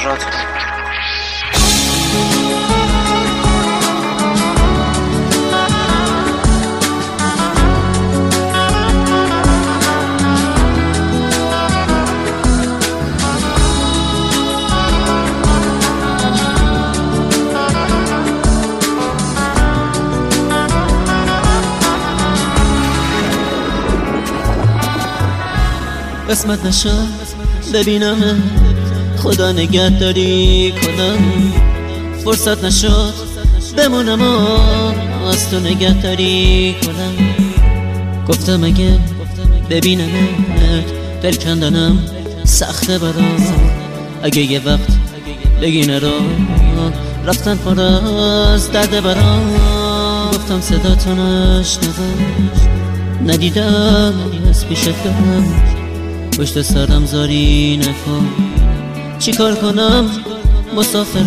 راد. قسمت نشد ببینم خدا نگهداری کنم، فرصت نشد بمونم و از تو نگهداری کنم. گفتم اگه ببینمت دل کندنم سخته برام، اگه یه وقت بگی نرو رفتن پر از درد برام. گفتم صدا تو نشنوم، ندیدم از پیشت برم، پشت سرم زاری نکن، چی کار کنم مسافرم.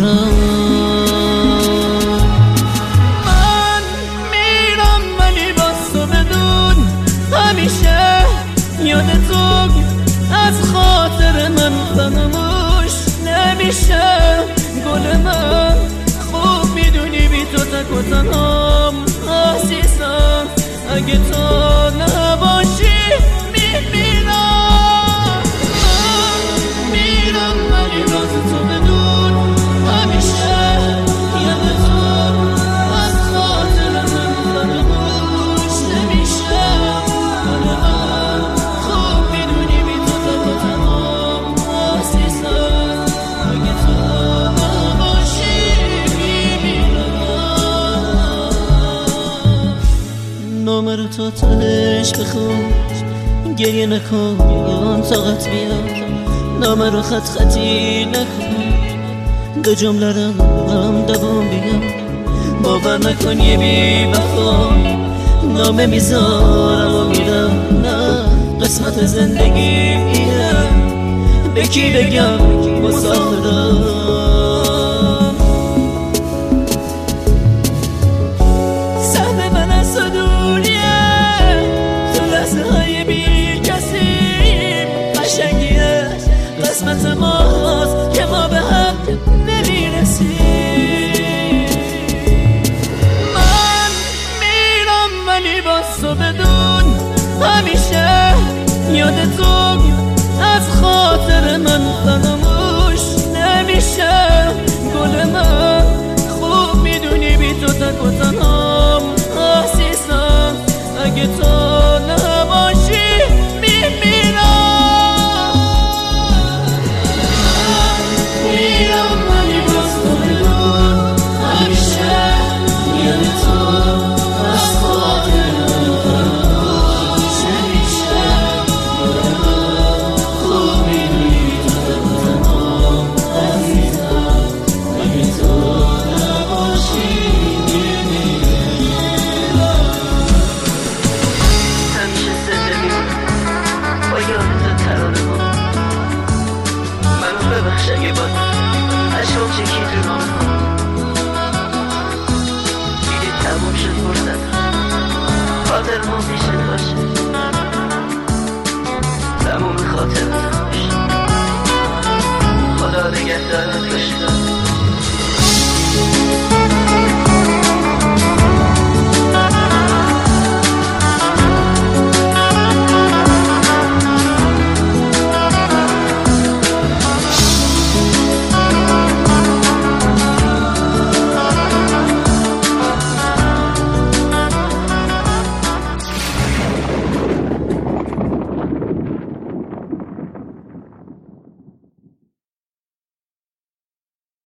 من میرم ولی باز تو بدون همیشه یاد تو از خاطر من فراموش نمیشه. گل من خوب میدونی بی تو تک و تنهام عزیزم، اگه تو نباشی میمیرم. نامه رو تو تهش بخون، گریه نکن طاقت بیاد، نامه رو خط خطی نکن، دو جمله رو هم دوام بیاد. باور نکن یه بی وفا نامه میذارم و میرم، نه قسمت زندگی اینه، به کی بگم مسافرم. قسمت ماست که ما به هم نمیرسیم. من میرم ولی باز تو بدون همیشه یاد تو از خاطر من فراموش نمیشه. گل من خوب میدونی بی تو تک و تنهام عزیزم، اگه تو نباشی میمیرم. اگه با عشق چکی تو نامه ها دیدی تموم شد فرصت، خاطر ما پیشت باشه، تموم خاطر خوش، خدا نگهدارت باشه.